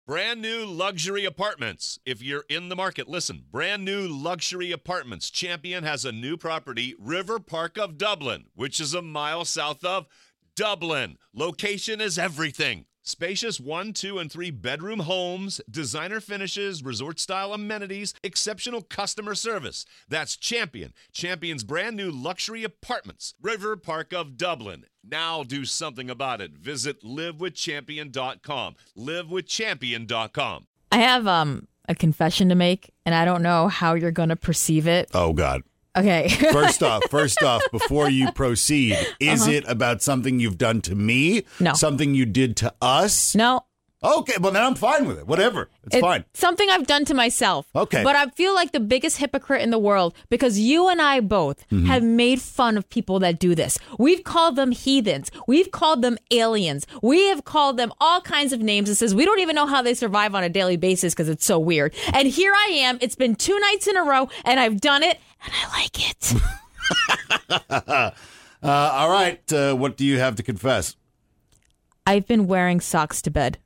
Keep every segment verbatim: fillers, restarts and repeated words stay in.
Brand new luxury apartments. If you're in the market, listen. Brand new luxury apartments. Champion has a new property, River Park of Dublin, which is a mile south of Dublin. Location is everything. Spacious one, two, and three bedroom homes, designer finishes, resort-style amenities, exceptional customer service. That's Champion. Champion's brand new luxury apartments. River Park of Dublin. Now do something about it. Visit live with champion dot com. live with champion dot com. I have um a confession to make, and I don't know how you're going to perceive it. Oh, God. Okay. First off, first off, before you proceed, is Uh-huh. it about something you've done to me? No. Something you did to us? No. Okay, well, then I'm fine with it. Whatever. It's, It's fine. something I've done to myself. Okay. But I feel like the biggest hypocrite in the world because you and I both Mm-hmm. have made fun of people that do this. We've called them heathens. We've called them aliens. We have called them all kinds of names. It says we don't even know how they survive on a daily basis because it's so weird. And here I am. It's been two nights in a row and I've done it and I like it. uh, all right. Uh, what do you have to confess? I've been wearing socks to bed.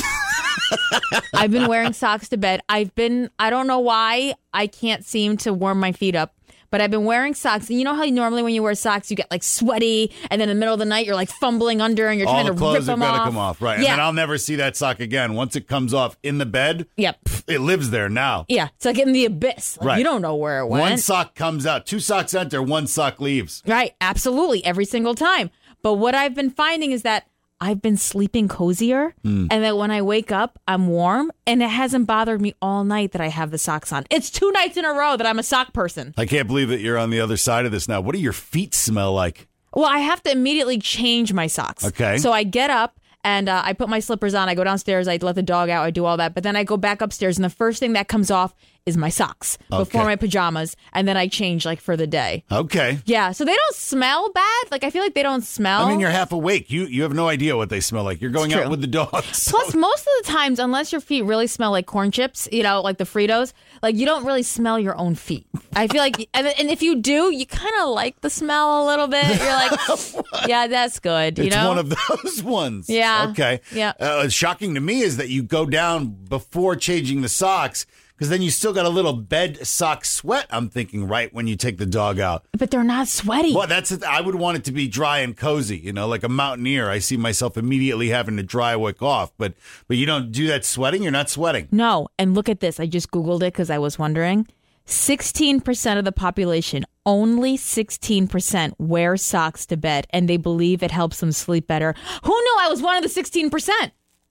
I've been wearing socks to bed. I've been, I don't know why I can't seem to warm my feet up, but I've been wearing socks. And you know how normally when you wear socks, you get like sweaty and then in the middle of the night, you're like fumbling under and you're All trying the to clothes rip them have got off. to come off. Right. Yeah. And then I'll never see that sock again. Once it comes off in the bed, Yep. pff, it lives there now. Yeah. It's like in the abyss. Like, Right. You don't know where it went. One sock comes out. Two socks enter. One sock leaves. Right. Absolutely. Every single time. But what I've been finding is that I've been sleeping cozier Mm. and that when I wake up, I'm warm and it hasn't bothered me all night that I have the socks on. It's two nights in a row that I'm a sock person. I can't believe that you're on the other side of this now. What do your feet smell like? Well, I have to immediately change my socks. Okay. So I get up and uh, I put my slippers on. I go downstairs. I let the dog out. I do all that. But then I go back upstairs and the first thing that comes off is my socks before Okay. my pajamas. And then I change like for the day. Okay. Yeah. So they don't smell bad. Like I feel like they don't smell. I mean, you're half awake. You you have no idea what they smell like. You're going It's out true. with the dogs. Plus, most of the times, unless your feet really smell like corn chips, you know, like the Fritos, like you don't really smell your own feet. I feel like, and, and if you do, you kind of like the smell a little bit. You're like, yeah, that's good. You It's know, one of those ones. Yeah. Okay. Yeah. Uh, shocking to me is that you go down before changing the socks because then you still got a little bed sock sweat, I'm thinking, right when you take the dog out. but they're not sweaty. Well, that's it. I would want it to be dry and cozy, you know, like a mountaineer. I see myself immediately having to dry wick off, but but you don't do that sweating. You're not sweating. No, and look at this. I just Googled it because I was wondering. sixteen percent of the population, only sixteen percent wear socks to bed, and they believe it helps them sleep better. Who knew I was one of the sixteen percent?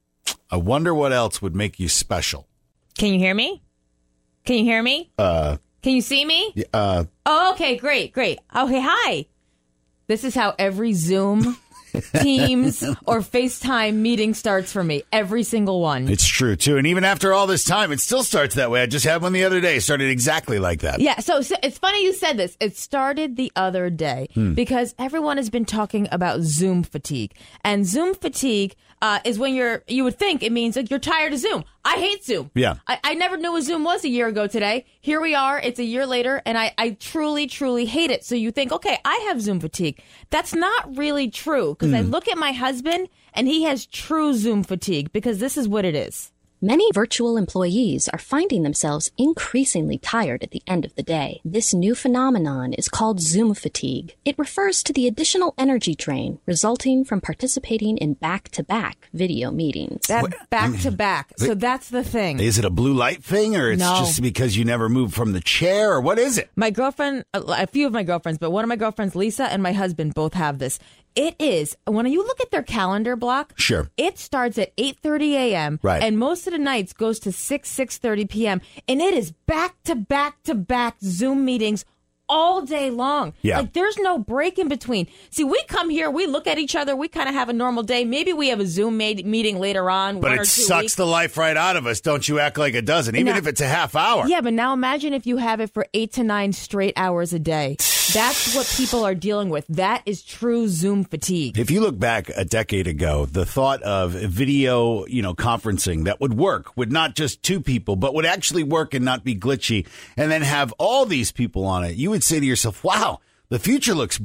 I wonder what else would make you special. Can you hear me? Can you hear me? Uh, Can you see me? uh, Oh, okay, great, great. Okay, hi. This is how every Zoom, Teams, or FaceTime meeting starts for me. Every single one. it's true, too. And even after all this time, it still starts that way. I just had one the other day. It started exactly like that. Yeah, so, so it's funny you said this. It started the other day because everyone has been talking about Zoom fatigue. And Zoom fatigue uh, is when you're, you would think it means like you're tired of Zoom. I hate Zoom. Yeah. I, I never knew what Zoom was a year ago today. Here we are. It's a year later, and I, I truly, truly hate it. So you think, okay, I have Zoom fatigue. That's not really true because I look at my husband, and he has true Zoom fatigue because this is what it is. Many virtual employees are finding themselves increasingly tired at the end of the day. This new phenomenon is called Zoom fatigue. It refers to the additional energy drain resulting from participating in back-to-back video meetings. That back to back. So that's the thing. Is it a blue light thing, or it's No. just because you never moved from the chair, or what is it? My girlfriend, a a few of my girlfriends, but one of my girlfriends, Lisa, and my husband both have this. It is, when you look at their calendar block, Sure. it starts at eight thirty a.m. Right. and most of the nights goes to six, six thirty p.m. And it is back to back to back Zoom meetings all day long. Yeah. Like there's no break in between. See, we come here, we look at each other, we kind of have a normal day. Maybe we have a Zoom ma- meeting later on. But one it or two sucks weeks. the life right out of us. Don't you act like it doesn't, even No. if it's a half hour. Yeah, but now imagine if you have it for eight to nine straight hours a day. That's what people are dealing with. That is true Zoom fatigue. If you look back a decade ago, the thought of video, you know, conferencing that would work with not just two people, but would actually work and not be glitchy, and then have all these people on it, you would say to yourself, wow, the future looks bright.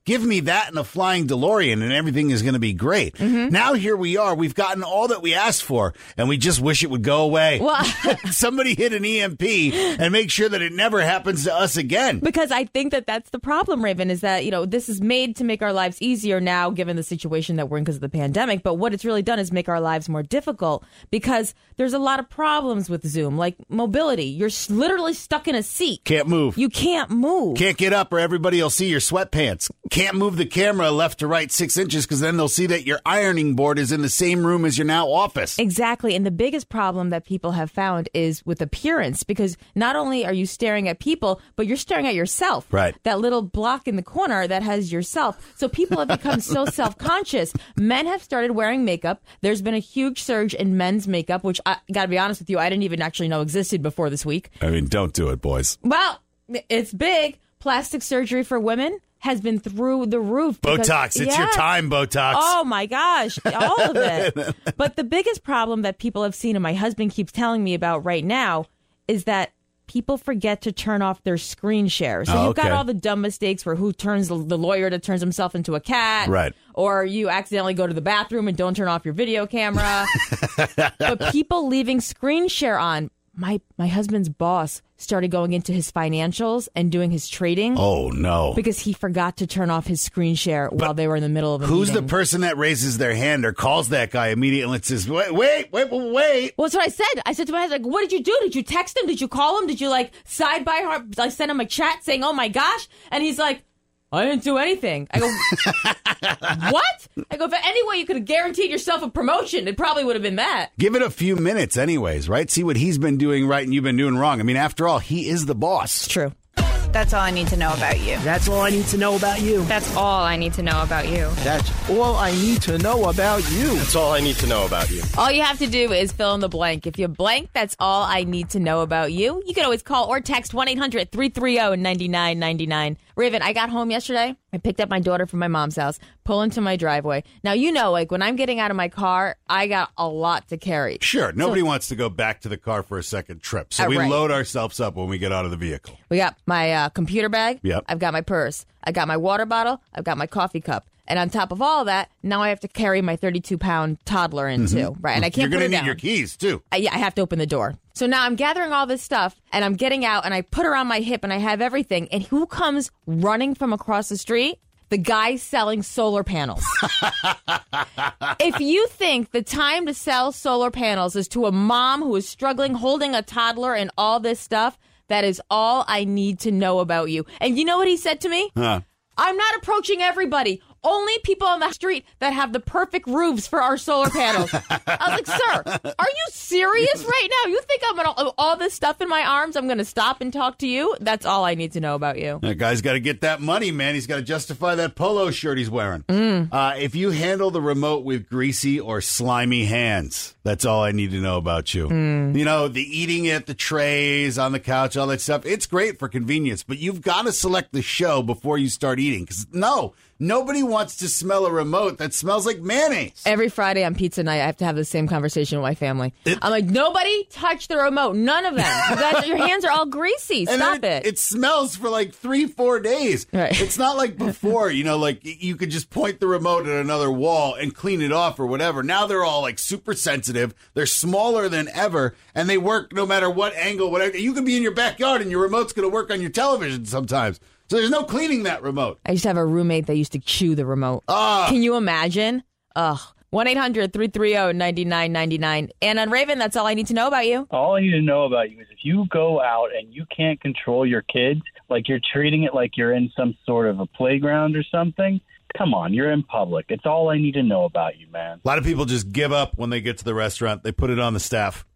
Give me that and a flying DeLorean and everything is going to be great. Mm-hmm. Now here we are. We've gotten all that we asked for and we just wish it would go away. Well, somebody hit an E M P and make sure that it never happens to us again. Because I think that that's the problem, Raven, is that, you know, this is made to make our lives easier now, given the situation that we're in because of the pandemic. But what it's really done is make our lives more difficult because there's a lot of problems with Zoom, like mobility. You're literally stuck in a seat. Can't move. You can't move. Can't get up or everybody will see your sweatpants. Can't move the camera left to right six inches because then they'll see that your ironing board is in the same room as your now office. Exactly. And the biggest problem that people have found is with appearance, because not only are you staring at people, but you're staring at yourself. Right. That little block in the corner that has yourself. So people have become so self-conscious. Men have started wearing makeup. There's been a huge surge in men's makeup, which I got to be honest with you, I didn't even actually know existed before this week. I mean, don't do it, boys. Well, it's big. Plastic surgery for women has been through the roof. Because, Botox. It's yeah. your time, Botox. Oh, my gosh. All of it. But the biggest problem that people have seen, and my husband keeps telling me about right now, is that people forget to turn off their screen share. So oh, you've okay. got all the dumb mistakes where who turns the, the lawyer that turns himself into a cat. Right. Or you accidentally go to the bathroom and don't turn off your video camera. But people leaving screen share on. My my husband's boss started going into his financials and doing his trading. Oh, no. Because he forgot to turn off his screen share but while they were in the middle of a who's meeting. the person that raises their hand or calls that guy immediately and says, wait, wait, wait, wait. Well, that's what I said. I said to my husband, like, what did you do? Did you text him? Did you call him? Did you, like, side by heart, like, send him a chat saying, oh, my gosh? And he's like, I didn't do anything. I go, what? I go, if any way you could have guaranteed yourself a promotion, it probably would have been that. Give it a few minutes anyways, right? See what he's been doing right and you've been doing wrong. I mean, after all, he is the boss. It's true. That's all I need to know about you. That's all I need to know about you. That's all I need to know about you. That's all I need to know about you. That's all I need to know about you. All you have to do is fill in the blank. If you blank, that's all I need to know about you. You can always call or text one eight hundred three three zero nine nine nine nine. Raven, I got home yesterday. I picked up my daughter from my mom's house, pull into my driveway. Now, you know, like when I'm getting out of my car, I got a lot to carry. Sure. Nobody so, wants to go back to the car for a second trip. So uh, we right. load ourselves up when we get out of the vehicle. We got my uh, computer bag. Yep. I've got my purse. I got my water bottle. I've got my coffee cup. And on top of all of that, now I have to carry my thirty-two pound toddler in too, mm-hmm. right? And I can't You're put her gonna down. need your keys too. I, yeah, I have to open the door. So now I'm gathering all this stuff, and I'm getting out, and I put her on my hip, and I have everything. And who comes running from across the street? The guy selling solar panels. If you think the time to sell solar panels is to a mom who is struggling, holding a toddler and all this stuff, that is all I need to know about you. And you know what he said to me? Huh. I'm not approaching everybody. Only people on the street that have the perfect roofs for our solar panels. I was like, sir, are you serious right now? You think I'm going to, all this stuff in my arms, I'm going to stop and talk to you? That's all I need to know about you. That guy's got to get that money, man. He's got to justify that polo shirt he's wearing. Mm. Uh, if you handle the remote with greasy or slimy hands, that's all I need to know about you. Mm. You know, the eating at the trays, on the couch, all that stuff, it's great for convenience, but you've got to select the show before you start eating. Because, no, nobody wants to smell a remote that smells like mayonnaise. Every Friday on pizza night, I have to have the same conversation with my family. It, I'm like, nobody touch the remote. None of them. You guys, your hands are all greasy. Stop it, it. It smells for like three, four days. Right. It's not like before, you know, like you could just point the remote at another wall and clean it off or whatever. Now they're all like super sensitive. They're smaller than ever, and they work no matter what angle, whatever. You could be in your backyard and your remote's going to work on your television sometimes. So there's no cleaning that remote. I used to have a roommate that used to chew the remote. Ah. Can you imagine? Ugh. one eight hundred three three zero nine nine nine nine. And on Raven, that's all I need to know about you. All I need to know about you is if you go out and you can't control your kids, like you're treating it like you're in some sort of a playground or something, come on, you're in public. It's all I need to know about you, man. A lot of people just give up when they get to the restaurant. They put it on the staff.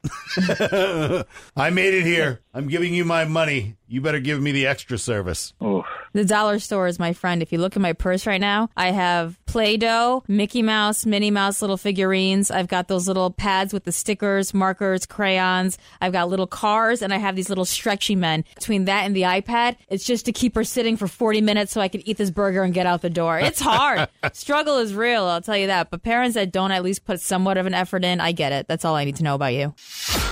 I made it here. I'm giving you my money. You better give me the extra service. Oof. The dollar store is my friend. If you look at my purse right now, I have Play-Doh, Mickey Mouse, Minnie Mouse little figurines. I've got those little pads with the stickers, markers, crayons. I've got little cars, and I have these little stretchy men. Between that and the iPad, it's just to keep her sitting for forty minutes so I can eat this burger and get out the door. It's hard. Struggle is real, I'll tell you that. But parents that don't at least put somewhat of an effort in, I get it. That's all I need to know about you.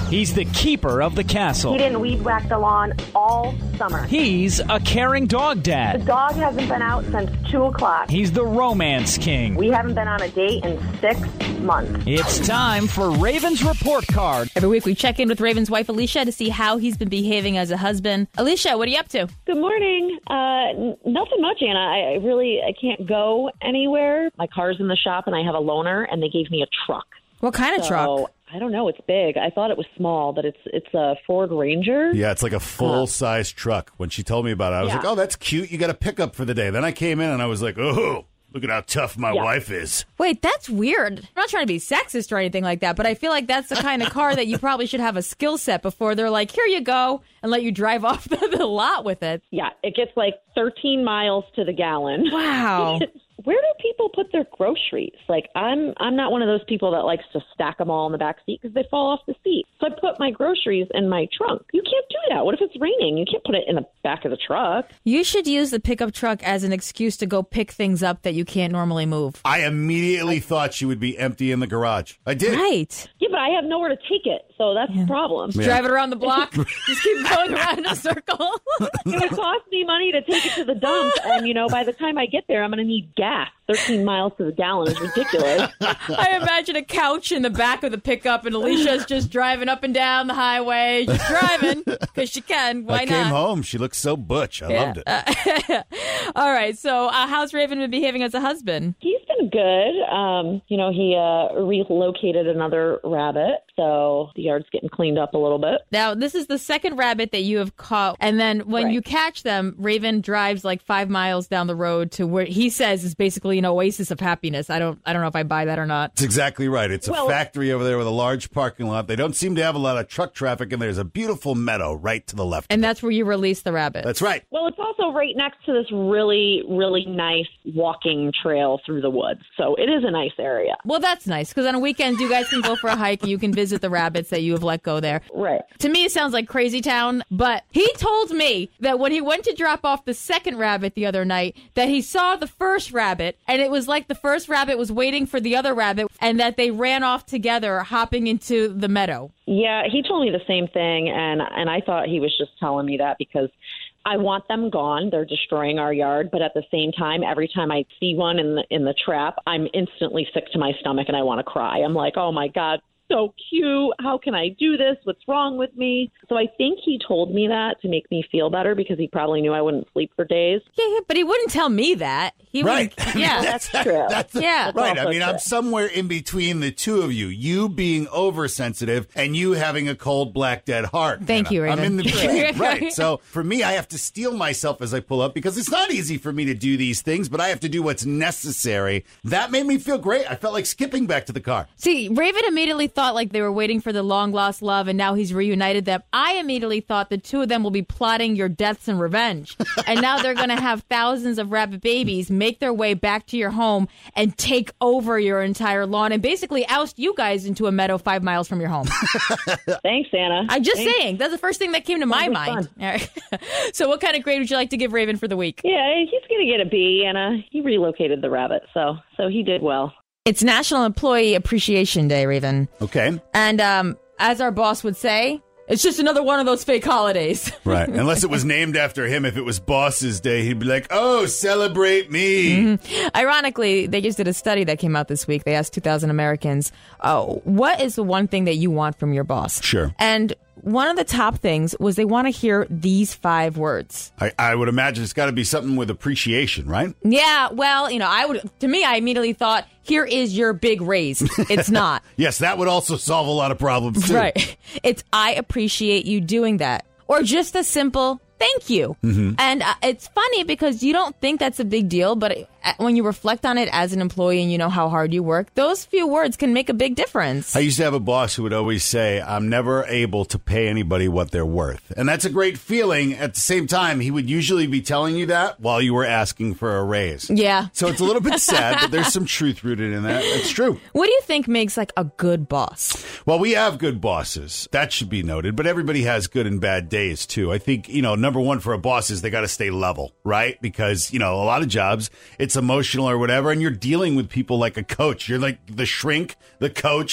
He's the keeper of the castle. He didn't weed whack the lawn all summer. He's a caring dog The dad. dog hasn't been out since two o'clock. He's the romance king. We haven't been on a date in six months. It's time for Raven's Report Card. Every week we check in with Raven's wife, Alicia, to see how he's been behaving as a husband. Alicia, what are you up to? Good morning. Uh, n- nothing much, Anna. I, I really I can't go anywhere. My car's in the shop, and I have a loaner, and they gave me a truck. What kind of so, truck? I don't know. It's big. I thought it was small, but it's it's a Ford Ranger. Yeah, it's like a full-size truck. When she told me about it, I was Yeah. like, oh, that's cute. You got a pickup for the day. Then I came in, and I was like, oh, look at how tough my Yeah. wife is. Wait, that's weird. I'm not trying to be sexist or anything like that, but I feel like that's the kind of car that you probably should have a skill set before they're like, here you go, and let you drive off the, the lot with it. Yeah, it gets like thirteen miles to the gallon. Wow. Where do people put their groceries? Like, I'm I'm not one of those people that likes to stack them all in the back seat because they fall off the seat. So I put my groceries in my trunk. You can't do that. What if it's raining? You can't put it in the back of the truck. You should use the pickup truck as an excuse to go pick things up that you can't normally move. I immediately thought she would be empty in the garage. I did. Right. Yeah, but I have nowhere to take it, so that's the problem. Yeah. Drive it around the block. Just keep going around in a circle. It's going to cost me money to take it to the dump, and, you know, by the time I get there, I'm going to need gas. thirteen miles to the gallon is ridiculous. I imagine a couch in the back of the pickup, and Alicia's just driving up and down the highway, just driving because she can. Why I not? came home. She looked so butch. I Yeah. loved it. All right. So, uh, how's Raven been behaving as a husband? He's been good. Um, you know, he uh, relocated another rabbit, so the yard's getting cleaned up a little bit. Now, this is the second rabbit that you have caught, and then when Right. you catch them, Raven drives like five miles down the road to where he says is basically an oasis of happiness. I don't, I don't know if I buy that or not. That's exactly right. It's a Well- factory over there with a large parking lot. They don't seem to have a lot of truck traffic, and there's a beautiful meadow right to the left. And that's where you release the rabbit. That's right. Well, it's also right next to this really, really nice walking trail through the woods, so it is a nice area. Well, that's nice because on a weekend you guys can go for a hike and you can visit the rabbits that you have let go there. Right. To me, it sounds like Crazy Town, but he told me that when he went to drop off the second rabbit the other night, that he saw the first rabbit, and it was like the first rabbit was waiting for the other rabbit, and that they ran off together, hopping into the meadow. Yeah, he told me the same thing, and and I thought he was just telling me that because I want them gone. They're destroying our yard, but at the same time, every time I see one in the in the trap, I'm instantly sick to my stomach and I want to cry. I'm like, oh my God, so cute. How can I do this? What's wrong with me? So I think he told me that to make me feel better because he probably knew I wouldn't sleep for days. Yeah, yeah, but he wouldn't tell me that. He Right. Would, yeah, That's true. That's Yeah. right. I also mean, I'm true. somewhere in between the two of you. You being oversensitive and you having a cold, black, dead heart. Thank Anna. you, Raven. I'm in the between. Right. So for me, I have to steel myself as I pull up because it's not easy for me to do these things, but I have to do what's necessary. That made me feel great. I felt like skipping back to the car. See, Raven immediately thought like they were waiting for the long lost love, and now he's reunited them. I immediately thought the two of them will be plotting your deaths and revenge, and now they're going to have thousands of rabbit babies make their way back to your home and take over your entire lawn and basically oust you guys into a meadow five miles from your home. Thanks, Anna. I'm just Thanks. saying that's the first thing that came to my Sounds mind. fun. All right. So, what kind of grade would you like to give Raven for the week? Yeah, he's going to get a B, and uh, he relocated the rabbit, so so he did well. It's National Employee Appreciation Day, Raven. Okay. And um, as our boss would say, it's just another one of those fake holidays. Right. Unless it was named after him. If it was Boss's Day, he'd be like, oh, celebrate me. Mm-hmm. Ironically, they just did a study that came out this week. They asked two thousand Americans, oh, what is the one thing that you want from your boss? Sure. And one of the top things was they want to hear these five words. I, I would imagine it's got to be something with appreciation, right? Yeah, well, you know, I would, to me, I immediately thought, here is your big raise. It's not. Yes, that would also solve a lot of problems, too. Right. It's, I appreciate you doing that. Or just a simple thank you. Mm-hmm. And uh, it's funny because you don't think that's a big deal, but it, uh, when you reflect on it as an employee and you know how hard you work, those few words can make a big difference. I used to have a boss who would always say, I'm never able to pay anybody what they're worth. And that's a great feeling. At the same time, he would usually be telling you that while you were asking for a raise. Yeah. So it's a little bit sad, but there's some truth rooted in that. It's true. What do you think makes like a good boss? Well, we have good bosses. That should be noted. But everybody has good and bad days, too. I think, you know, number one for a boss is they got to stay level, right? Because, you know, a lot of jobs, it's emotional or whatever, and you're dealing with people like a coach. You're like the shrink, the coach,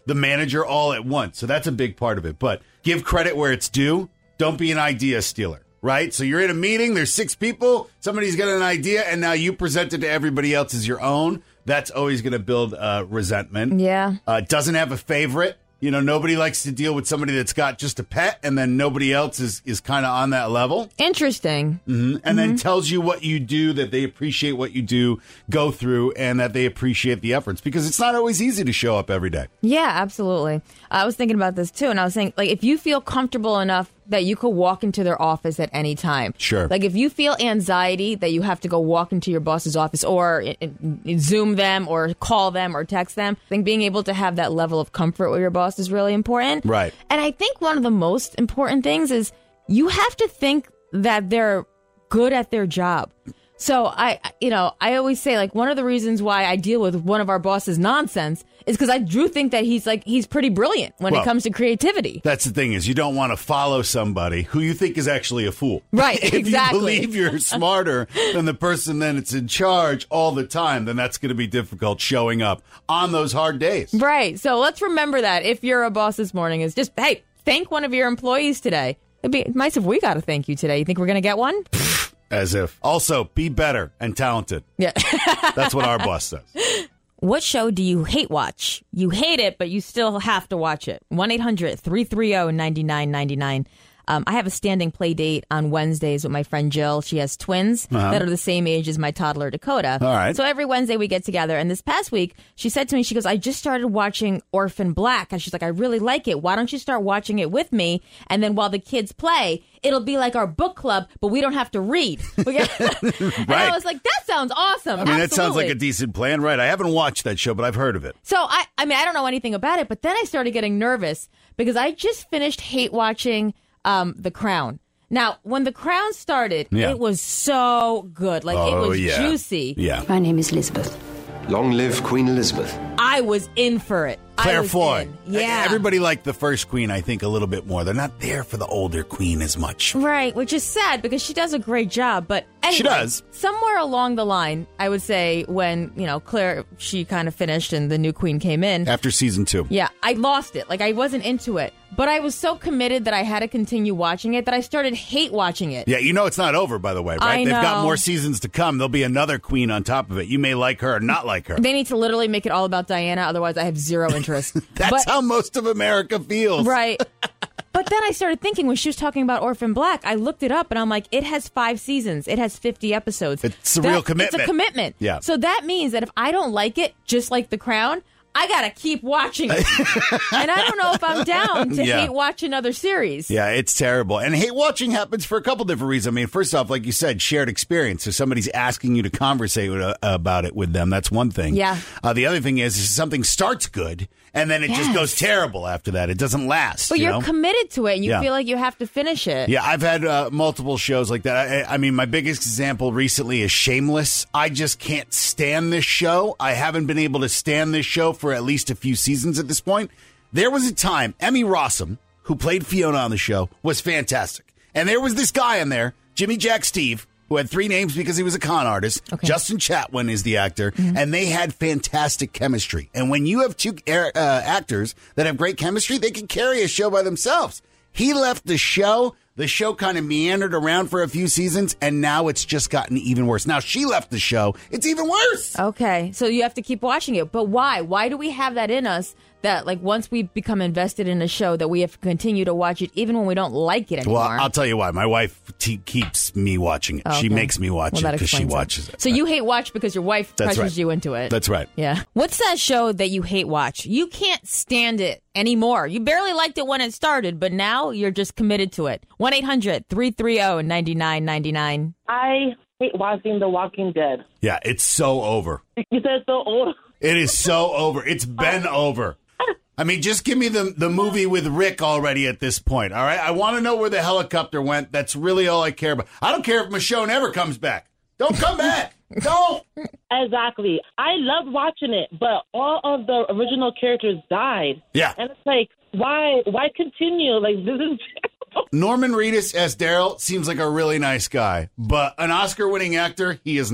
the manager all at once. So that's a big part of it. But give credit where it's due. Don't be an idea stealer, right? So you're in a meeting. There's six people. Somebody's got an idea, and now you present it to everybody else as your own. That's always going to build uh, resentment. Yeah. Uh, doesn't have a favorite. You know, nobody likes to deal with somebody that's got just a pet and then nobody else is, is kind of on that level. Interesting. Mm-hmm. And mm-hmm. then tells you what you do, that they appreciate what you do, go through, and that they appreciate the efforts. Because it's not always easy to show up every day. Yeah, absolutely. I was thinking about this, too, and I was saying, like, if you feel comfortable enough that you could walk into their office at any time. Sure. Like, if you feel anxiety that you have to go walk into your boss's office or it, it, Zoom them or call them or text them, I think being able to have that level of comfort with your boss is really important. Right. And I think one of the most important things is you have to think that they're good at their job. So I, you know, I always say, like, one of the reasons why I deal with one of our boss's nonsense is because I do think that he's like, he's pretty brilliant when well, it comes to creativity. That's the thing is you don't want to follow somebody who you think is actually a fool. Right, if exactly. If you believe you're smarter than the person that's in charge all the time, then that's going to be difficult showing up on those hard days. Right. So let's remember that if you're a boss this morning is just, hey, thank one of your employees today. It'd be nice if we got to thank you today. You think we're going to get one? As if. Also, be better and talented. Yeah. That's what our boss says. What show do you hate watch? You hate it, but you still have to watch it. one eight hundred three three zero nine nine nine nine. Um, I have a standing play date on Wednesdays with my friend Jill. She has twins uh-huh. that are the same age as my toddler Dakota. All right. So every Wednesday we get together. And this past week, she said to me, she goes, I just started watching Orphan Black. And she's like, I really like it. Why don't you start watching it with me? And then while the kids play, it'll be like our book club, but we don't have to read. Right. And I was like, that sounds awesome. I mean, Absolutely. That sounds like a decent plan, right? I haven't watched that show, but I've heard of it. So, I, I mean, I don't know anything about it, but then I started getting nervous because I just finished hate watching um, The Crown. Now, when The Crown started, yeah. it was so good. Like, oh, it was yeah. juicy. Yeah. My name is Elizabeth. Long live Queen Elizabeth. I was in for it. Claire I was Foy. in. Yeah. Everybody liked the first queen, I think, a little bit more. They're not there for the older queen as much. Right, which is sad because she does a great job. But anyway, she does. Somewhere along the line, I would say, when, you know, Claire, she kind of finished and the new queen came in. After season two. Yeah, I lost it. Like, I wasn't into it. But I was so committed that I had to continue watching it that I started hate watching it. Yeah, you know it's not over, by the way, right? I They've know. got more seasons to come. There'll be another queen on top of it. You may like her or not like her. They need to literally make it all about Diana, otherwise I have zero interest. That's but, how most of America feels. Right. But then I started thinking, when she was talking about Orphan Black, I looked it up and I'm like, it has five seasons. It has fifty episodes. It's a that, real commitment. It's a commitment. Yeah. So that means that if I don't like it, just like The Crown, I gotta keep watching it. And I don't know if I'm down to yeah. hate watch another series. Yeah, it's terrible. And hate watching happens for a couple different reasons. I mean, first off, like you said, shared experience. So somebody's asking you to conversate with, uh, about it with them. That's one thing. Yeah. Uh, the other thing is, is something starts good and then it yes. just goes terrible after that. It doesn't last. But you you're know? committed to it and you yeah. feel like you have to finish it. Yeah, I've had uh, multiple shows like that. I, I mean, my biggest example recently is Shameless. I just can't stand this show. I haven't been able to stand this show for at least a few seasons at this point. There was a time, Emmy Rossum, who played Fiona on the show, was fantastic. And there was this guy in there, Jimmy Jack Steve, who had three names because he was a con artist. Okay. Justin Chatwin is the actor. Mm-hmm. And they had fantastic chemistry. And when you have two uh, actors that have great chemistry, they can carry a show by themselves. He left the show. The show kind of meandered around for a few seasons, and now it's just gotten even worse. Now she left the show. It's even worse. Okay, so you have to keep watching it. But why? Why do we have that in us that, like, once we become invested in a show, that we have to continue to watch it even when we don't like it anymore? Well, I'll tell you why. My wife t- keeps me watching it. Oh, okay. She makes me watch well, it because she watches it. it. So you hate watch because your wife That's pressures right. you into it. That's right. Yeah. What's that show that you hate watch? You can't stand it anymore. You barely liked it when it started, but now you're just committed to it. one eight hundred three three zero nine nine nine nine. I hate watching The Walking Dead. Yeah, it's so over. You said so old. It is so over. It's been over. I mean, just give me the the movie with Rick already at this point, all right? I want to know where the helicopter went. That's really all I care about. I don't care if Michonne ever comes back. Don't come back. Don't. Exactly. I loved watching it, but all of the original characters died. Yeah. And it's like, why why continue? Like, this is terrible. Norman Reedus as Daryl seems like a really nice guy, but an Oscar-winning actor, he is not.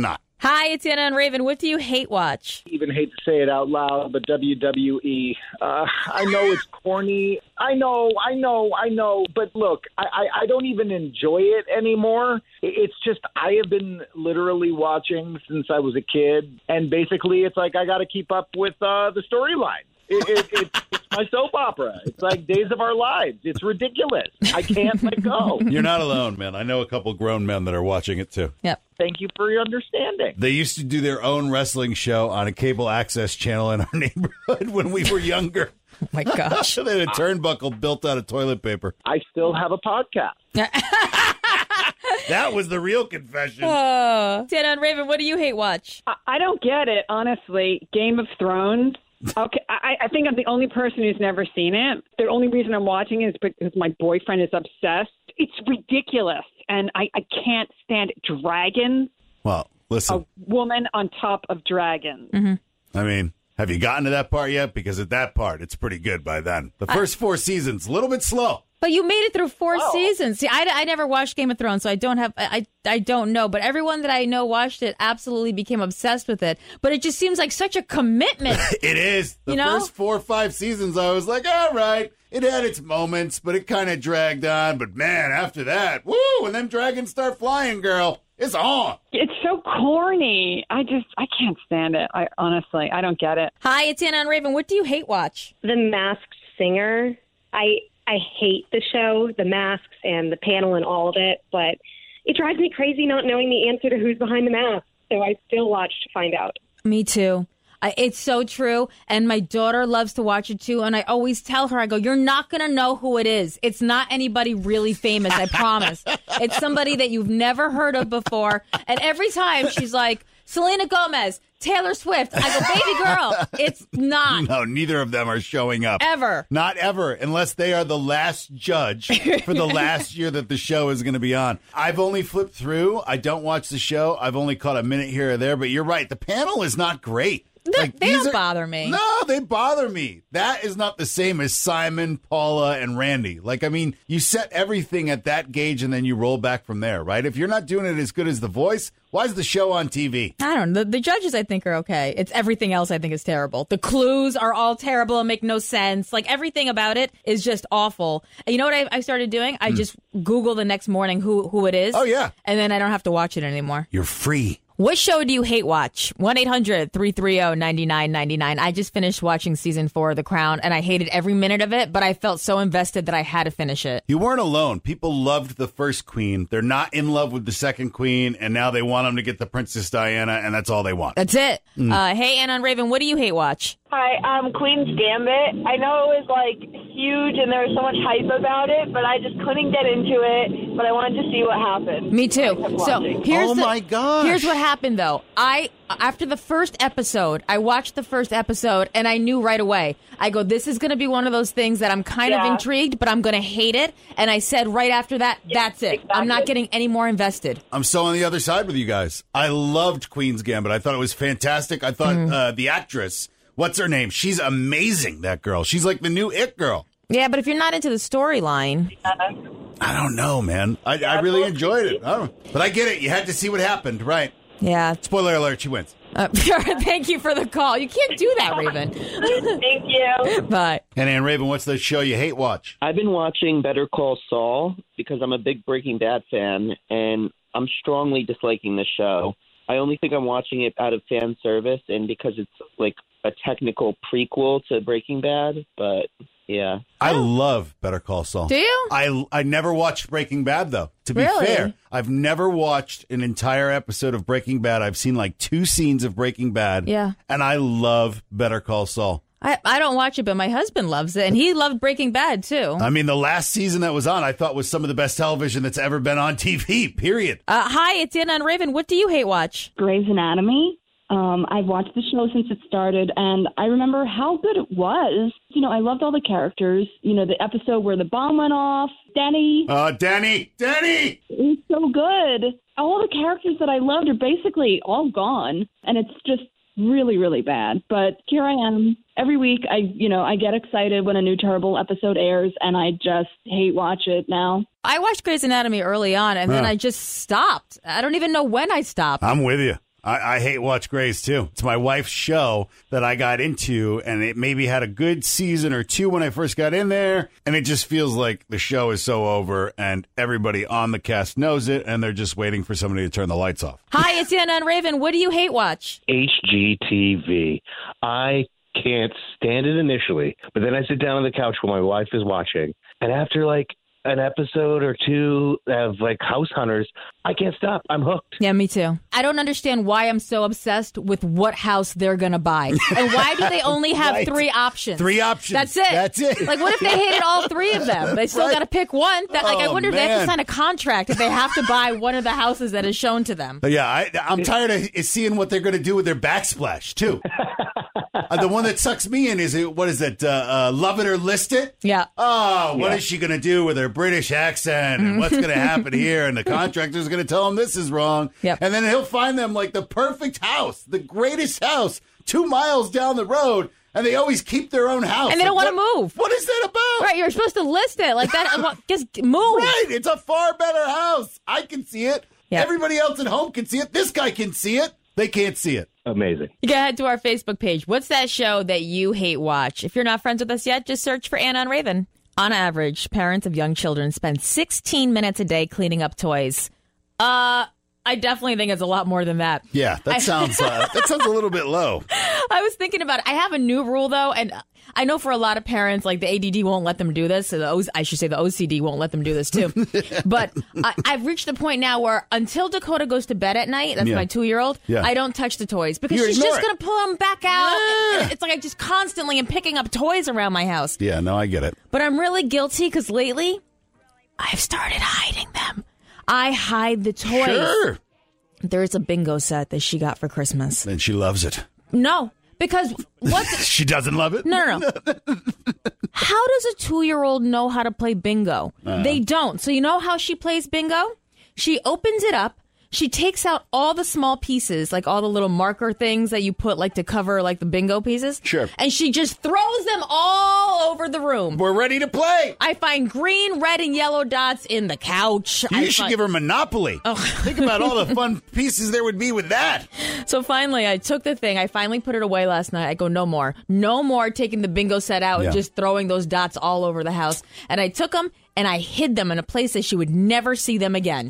Hi, it's Anna and Raven. What do you hate watch? Even hate to say it out loud, but W W E. Uh, I know it's corny. I know, I know, I know. But look, I, I, I don't even enjoy it anymore. It's just I have been literally watching since I was a kid. And basically it's like I got to keep up with uh, the storyline. It, it, it, it's my soap opera. It's like Days of Our Lives. It's ridiculous. I can't let go. You're not alone, man. I know a couple grown men that are watching it, too. Yep. Thank you for your understanding. They used to do their own wrestling show on a cable access channel in our neighborhood when we were younger. Oh, my gosh. They had a turnbuckle built out of toilet paper. I still have a podcast. That was the real confession. Oh. Anna and Raven, what do you hate watch? I, I don't get it, honestly. Game of Thrones. Okay, I, I think I'm the only person who's never seen it. The only reason I'm watching it is because my boyfriend is obsessed. It's ridiculous, and I, I can't stand dragons. Well, listen. A woman on top of dragons. Mm-hmm. I mean, have you gotten to that part yet? Because at that part, it's pretty good by then. The first I, four seasons, a little bit slow. But you made it through four oh. seasons. See, I, I never watched Game of Thrones, so I don't have I I don't know. But everyone that I know watched it absolutely became obsessed with it. But it just seems like such a commitment. It is. The you know? first four or five seasons, I was like, all right. It had its moments, but it kind of dragged on. But man, after that, woo! When them dragons start flying, girl, it's on. It's so corny. I just I can't stand it. I honestly I don't get it. Hi, it's Anna and Raven. What do you hate watch? The Masked Singer. I. I hate the show, the masks and the panel and all of it, but it drives me crazy not knowing the answer to who's behind the mask. So I still watch to find out. Me too. I, it's so true. And my daughter loves to watch it too. And I always tell her, I go, you're not going to know who it is. It's not anybody really famous, I promise. It's somebody that you've never heard of before. And every time she's like, Selena Gomez, Taylor Swift. I go, baby girl, it's not. No, neither of them are showing up. Ever. Not ever, unless they are the last judge for the last year that the show is going to be on. I've only flipped through. I don't watch the show. I've only caught a minute here or there, but you're right. The panel is not great. They, like, they don't are, bother me. No, they bother me. That is not the same as Simon, Paula, and Randy. Like, I mean, you set everything at that gauge and then you roll back from there, right? If you're not doing it as good as The Voice, why is the show on T V? I don't know. The, the judges, I think, are okay. It's everything else I think is terrible. The clues are all terrible and make no sense. Like, everything about it is just awful. And you know what I, I started doing? I mm. just Google the next morning who, who it is. Oh, yeah. And then I don't have to watch it anymore. You're free. What show do you hate watch? one eight hundred three three zero nine nine nine nine. I just finished watching season four of The Crown, and I hated every minute of it, but I felt so invested that I had to finish it. You weren't alone. People loved the first queen. They're not in love with the second queen, and now they want them to get the Princess Diana, and that's all they want. That's it. Mm. Uh, hey, Anna and Raven, what do you hate watch? Hi, um, Queen's Gambit. I know it was, like, huge and there was so much hype about it, but I just couldn't get into it, but I wanted to see what happened. Me too. So here's oh, the, my gosh. Here's what happened, though. I, after the first episode, I watched the first episode, and I knew right away. I go, this is going to be one of those things that I'm kind yeah. of intrigued, but I'm going to hate it. And I said right after that, yeah, that's it. exactly. I'm not getting any more invested. I'm so on the other side with you guys. I loved Queen's Gambit. I thought it was fantastic. I thought mm. uh, the actress, what's her name? She's amazing, that girl. She's like the new It girl. Yeah, but if you're not into the storyline... I don't know, man. I, I really enjoyed it. I don't, but I get it. You had to see what happened, right? Yeah. Spoiler alert, she wins. Uh, thank you for the call. You can't do that, Raven. Thank you. Bye. And Ann Raven, what's the show you hate watch? I've been watching Better Call Saul because I'm a big Breaking Bad fan, and I'm strongly disliking the show. I only think I'm watching it out of fan service and because it's like a technical prequel to Breaking Bad, but yeah. I love Better Call Saul. Do you? I, I never watched Breaking Bad, though. To be really? fair, I've never watched an entire episode of Breaking Bad. I've seen like two scenes of Breaking Bad. Yeah. And I love Better Call Saul. I, I don't watch it, but my husband loves it, and he loved Breaking Bad, too. I mean, the last season that was on, I thought was some of the best television that's ever been on T V, period. Uh, hi, it's Anna and Raven. What do you hate watch? Grey's Anatomy. Um, I've watched the show since it started, and I remember how good it was. You know, I loved all the characters. You know, the episode where the bomb went off, Denny. Uh, Denny! Denny! It was so good. All the characters that I loved are basically all gone, and it's just really, really bad. But here I am. Every week, I, you know, I get excited when a new terrible episode airs, and I just hate watch it now. I watched Grey's Anatomy early on, and yeah. then I just stopped. I don't even know when I stopped. I'm with you. I, I hate Watch Grace, too. It's my wife's show that I got into, and it maybe had a good season or two when I first got in there, and it just feels like the show is so over, and everybody on the cast knows it, and they're just waiting for somebody to turn the lights off. Hi, it's Anna and Raven. What do you hate watch? H G T V. I can't stand it initially, but then I sit down on the couch while my wife is watching, and after, like, an episode or two of like House Hunters, I can't stop. I'm hooked. Yeah, me too. I don't understand why I'm so obsessed with what house they're going to buy. And why do they only have Right. three options? Three options. That's it. That's it. Like, what if they hated all three of them? They still Right. got to pick one. That, like, I Oh, wonder if they have to man. sign a contract if they have to buy one of the houses that is shown to them. But yeah, I, I'm tired of seeing what they're going to do with their backsplash, too. uh, the one that sucks me in is, what is it, uh, uh, Love It or List It? Yeah. Oh, what Yeah. is she going to do with her British accent? And what's going to happen here? And the contractor's going to tell him this is wrong. Yep. And then he'll find them like the perfect house, the greatest house, two miles down the road. And they always keep their own house. And they don't Like, want to move. What is that about? Right, you're supposed to list it like that. Well, just move. Right, it's a far better house. I can see it. Yeah. Everybody else at home can see it. This guy can see it. They can't see it. Amazing. You can head to our Facebook page. What's that show that you hate watch? If you're not friends with us yet, just search for Anna and Raven. On average, parents of young children spend sixteen minutes a day cleaning up toys. Uh, I definitely think it's a lot more than that. Yeah, that I- sounds uh, that sounds a little bit low. I was thinking about it. I have a new rule, though, and I know for a lot of parents, like the A D D won't let them do this. So the o- I should say the O C D won't let them do this, too. But I, I've reached the point now where until Dakota goes to bed at night, that's Yeah. my two-year-old, Yeah. I don't touch the toys because You she's ignore just it. going to pull them back out. And it's like I just constantly am picking up toys around my house. Yeah, no, I get it. But I'm really guilty because lately I've started hiding them. I hide the toys. Sure. There's a bingo set that she got for Christmas. And she loves it. No, because what? The- She doesn't love it? No, no, no. How does a two-year-old know how to play bingo? Uh. They don't. So you know how she plays bingo? She opens it up. She takes out all the small pieces, like all the little marker things that you put like to cover like the bingo pieces. Sure. And she just throws them all over the room. We're ready to play. I find green, red, and yellow dots in the couch. You I should find- give her Monopoly. Oh. Think about all the fun pieces there would be with that. So finally, I took the thing. I finally put it away last night. I go, no more. No more taking the bingo set out Yeah. and just throwing those dots all over the house. And I took them and I hid them in a place that she would never see them again.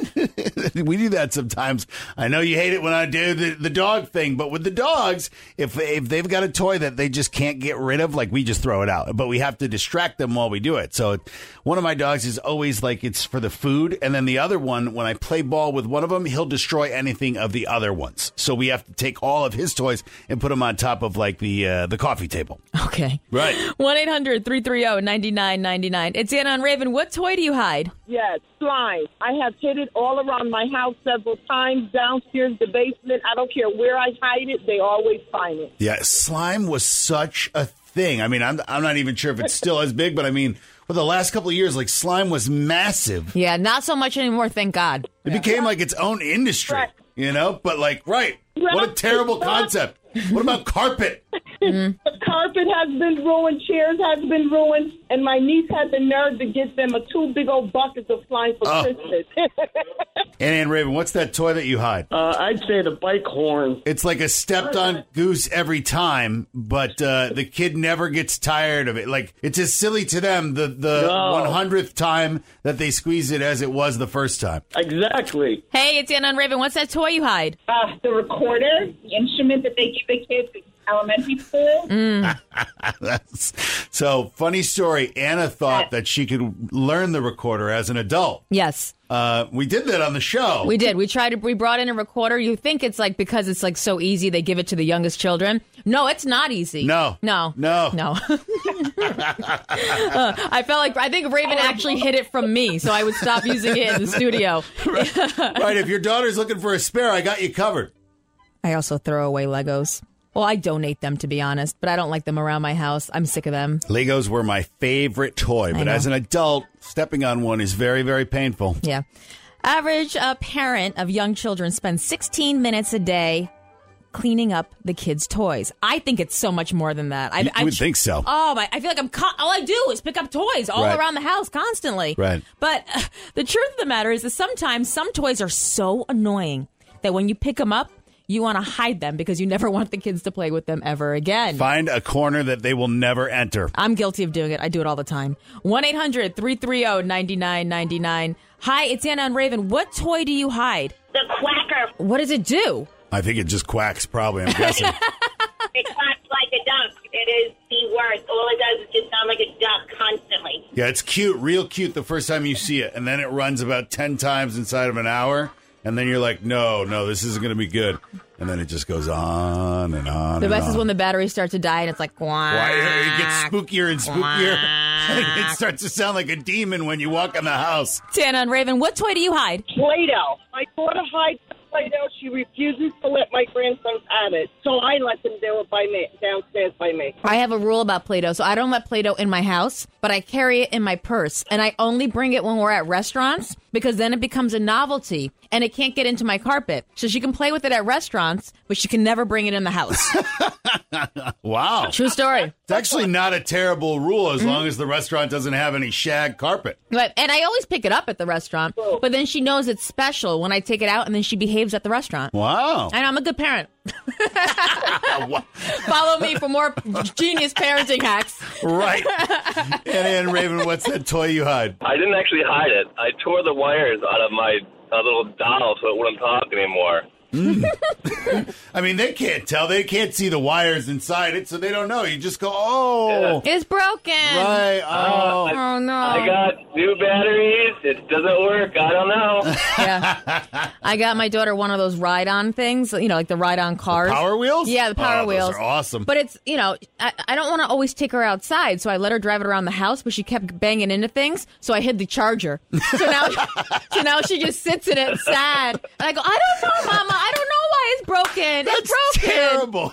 We do that sometimes. I know you hate it when I do the, the dog thing, but with the dogs, if if they've got a toy that they just can't get rid of, like we just throw it out. But we have to distract them while we do it. So one of my dogs is always like it's for the food, and then the other one, when I play ball with one of them, he'll destroy anything of the other ones. So we have to take all of his toys and put them on top of like the uh, the coffee table. Okay. Right. one eight hundred three three zero nine nine nine nine. It's Anna and Raven. What toy do you hide? Yes, slime. I have hid it all around my house several times, downstairs, the basement. I don't care where I hide it, they always find it. Yeah, slime was such a thing. I mean, I'm I'm not even sure if it's still as big, but I mean, for the last couple of years, like slime was massive. Yeah, not so much anymore, thank God. It became like its own industry, Right. you know? But like, right, what a terrible concept. What about carpet? Mm-hmm. The carpet has been ruined, chairs have been ruined, and my niece had the nerve to get them a two big old buckets of slime for Oh. Christmas. And Ann Raven, what's that toy that you hide? Uh, I'd say the bike horn. It's like a stepped-on goose every time, but uh, the kid never gets tired of it. Like, it's as silly to them the the No. one hundredth time that they squeeze it as it was the first time. Exactly. Hey, it's Anna and Raven. What's that toy you hide? Uh, the recorder, the instrument that they give the kids in elementary school. Mm. That's, so, funny story. Anna thought that she could learn the recorder as an adult. Yes. Uh, we did that on the show. We did. We tried to. We brought in a recorder. You think it's like because it's like so easy, they give it to the youngest children. No, it's not easy. No. No. No. No. Uh, I felt like I think Raven actually hid it from me, so I would stop using it in the studio. Right, if your daughter's looking for a spare, I got you covered. I also throw away Legos. Well, I donate them, to be honest, but I don't like them around my house. I'm sick of them. Legos were my favorite toy, but know. as an adult, stepping on one is very, very painful. Yeah. Average uh, parent of young children spends sixteen minutes a day cleaning up the kids' toys. I think it's so much more than that. I, You I would think so. Oh, my, I feel like I'm con- all I do is pick up toys all Right. around the house constantly. Right. But uh, the truth of the matter is that sometimes some toys are so annoying that when you pick them up, you want to hide them because you never want the kids to play with them ever again. Find a corner that they will never enter. I'm guilty of doing it. I do it all the time. one eight hundred three three zero nine nine nine nine. Hi, it's Anna and Raven. What toy do you hide? The quacker. What does it do? I think it just quacks, probably, I'm guessing. It quacks like a duck. It is the worst. All it does is just sound like a duck constantly. Yeah, it's cute, real cute the first time you see it, and then it runs about ten times inside of an hour, and then you're like, no, no, this isn't going to be good. And then it just goes on and on The and best on. is when the batteries start to die and it's like, quack. Why, it gets spookier and spookier. It starts to sound like a demon when you walk in the house. Tana and Raven, what toy do you hide? Play-Doh. My daughter hides Play-Doh. She refuses to let my grandsons have it, so I let them do it by me, downstairs by me. I have a rule about Play-Doh, so I don't let Play-Doh in my house, but I carry it in my purse, and I only bring it when we're at restaurants because then it becomes a novelty, and it can't get into my carpet. So she can play with it at restaurants, but she can never bring it in the house. Wow. True story. It's actually not a terrible rule as mm-hmm. long as the restaurant doesn't have any shag carpet. But, and I always pick it up at the restaurant, but then she knows it's special when I take it out, and then she behaves at the restaurant. Wow. I know, I'm a good parent. Follow me for more genius parenting hacks. Right. And, and Raven, what's that toy you hide? I didn't actually hide it. I tore the wires out of my uh, little doll so it wouldn't talk anymore. Mm. I mean, they can't tell. They can't see the wires inside it, so they don't know. You just go, oh. Yeah. It's broken. Right. Oh. Uh, I, oh, no. I got new batteries. It doesn't work. I don't know. Yeah. I got my daughter one of those ride-on things, you know, like the ride-on cars. The Power Wheels? Yeah, the Power oh, Wheels. Those are awesome. But it's, you know, I, I don't want to always take her outside, so I let her drive it around the house, but she kept banging into things, so I hid the charger. So now, so now she just sits in it sad. And I go, I don't know, Mama. I don't know why it's broken. That's it's broken. Terrible.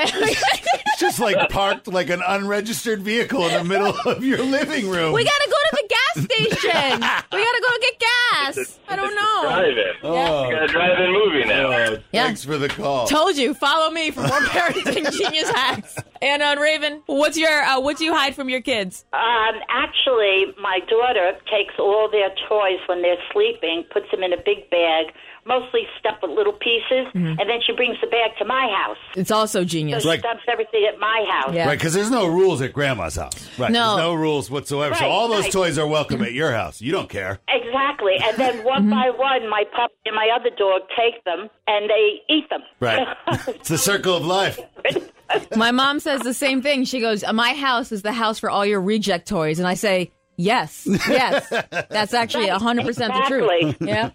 It's just like parked like an unregistered vehicle in the middle of your living room. We gotta go to the gas station. We gotta go get gas. It's a, I don't it's know. Drive-in. Oh. You got a drive-in movie now. Oh, Yeah. Thanks for the call. Told you. Follow me for more parenting genius hacks. Anna and Raven, what's your uh, what do you hide from your kids? Um, actually, my daughter takes all their toys when they're sleeping, puts them in a big bag, mostly stuffed with little pieces, mm-hmm. and then she brings the bag to my house. It's also genius. So Right. she dumps everything at my house. Yeah. Right, because there's no rules at Grandma's house. Right, No. there's no rules whatsoever. so Right, all those right. toys are welcome at your house. You don't care. Exactly. And then one by one, my pup and my other dog take them, and they eat them. Right. It's the circle of life. My mom says the same thing. She goes, my house is the house for all your reject toys. And I say, yes, yes. That's actually one hundred percent Exactly. the truth. Yeah.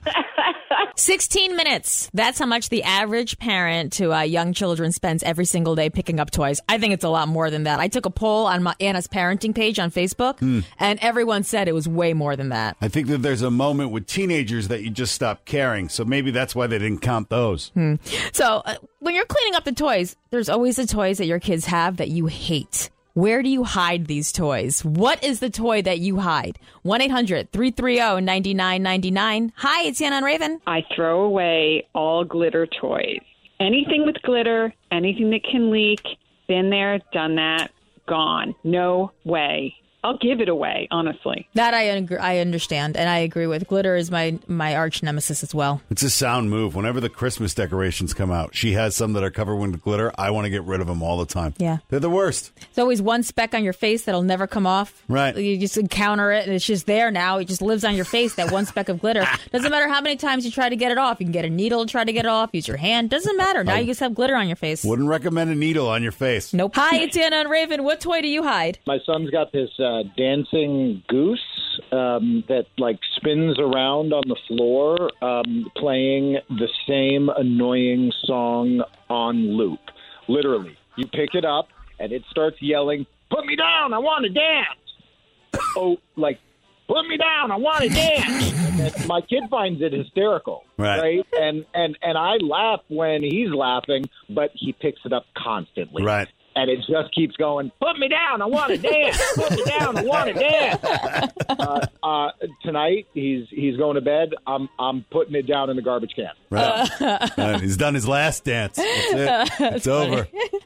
sixteen minutes. That's how much the average parent to uh, young children spends every single day picking up toys. I think it's a lot more than that. I took a poll on my Anna's parenting page on Facebook, Hmm. and everyone said it was way more than that. I think that there's a moment with teenagers that you just stop caring. So maybe that's why they didn't count those. Hmm. So uh, when you're cleaning up the toys, there's always the toys that your kids have that you hate. Where do you hide these toys? What is the toy that you hide? one eight hundred three three zero nine nine nine nine. Hi, it's Anna and Raven. I throw away all glitter toys. Anything with glitter, anything that can leak, been there, done that, gone. No way. I'll give it away, honestly. That I agree, I understand, and I agree with. Glitter is my, my arch nemesis as well. It's a sound move. Whenever the Christmas decorations come out, she has some that are covered with glitter. I want to get rid of them all the time. Yeah. They're the worst. There's always one speck on your face that'll never come off. Right. You just encounter it, and it's just there now. It just lives on your face, that one speck of glitter. Doesn't matter how many times you try to get it off. You can get a needle to try to get it off, use your hand. Doesn't matter. Now I you just have glitter on your face. Wouldn't recommend a needle on your face. Nope. Hi, it's Anna and Raven. What toy do you hide? My son's got this uh, dancing goose um, that like spins around on the floor, um, playing the same annoying song on loop. Literally, you pick it up and it starts yelling, "Put me down! I want to dance!" Oh, like, "Put me down! I want to dance!" And then my kid finds it hysterical, right? right? And and and I laugh when he's laughing, but he picks it up constantly, right? And it just keeps going, "Put me down, I want to dance. Put me down, I want to dance." Uh, uh, tonight, he's he's going to bed. I'm I'm putting it down in the garbage can. Right. Uh, he's done his last dance. That's it. That's it's over. funny.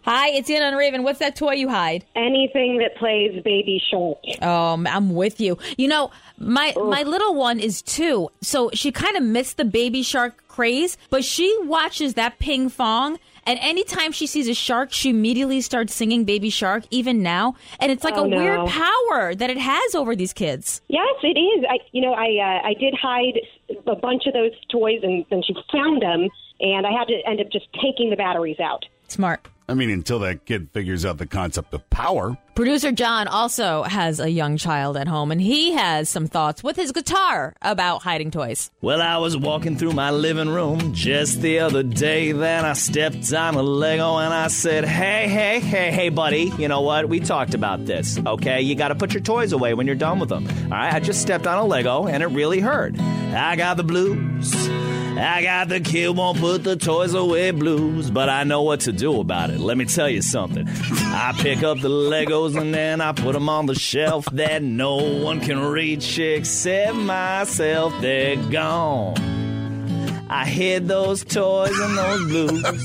Hi, it's Anna and Raven. What's that toy you hide? Anything that plays Baby Shark. Um, I'm with you. You know, my Ugh. my little one is two, so she kind of missed the Baby Shark craze, but she watches that Ping Fong, and anytime she sees a shark, she immediately starts singing Baby Shark, even now. And it's like oh, a no. weird power that it has over these kids. Yes, it is. I, you know, I uh, I did hide a bunch of those toys, and then she found them, and I had to end up just taking the batteries out. Smart. I mean, until that kid figures out the concept of power. Producer John also has a young child at home, and he has some thoughts with his guitar about hiding toys. Well, I was walking through my living room just the other day. Then I stepped on a Lego and I said, hey, hey, hey, hey, buddy, you know what? We talked about this, okay? You got to put your toys away when you're done with them. All right, I just stepped on a Lego and it really hurt. I got the blues. I got the kid won't put the toys away blues, but I know what to do about it. Let me tell you something. I pick up the Legos and then I put them on the shelf that no one can reach except myself. They're gone. I hid those toys and those blues.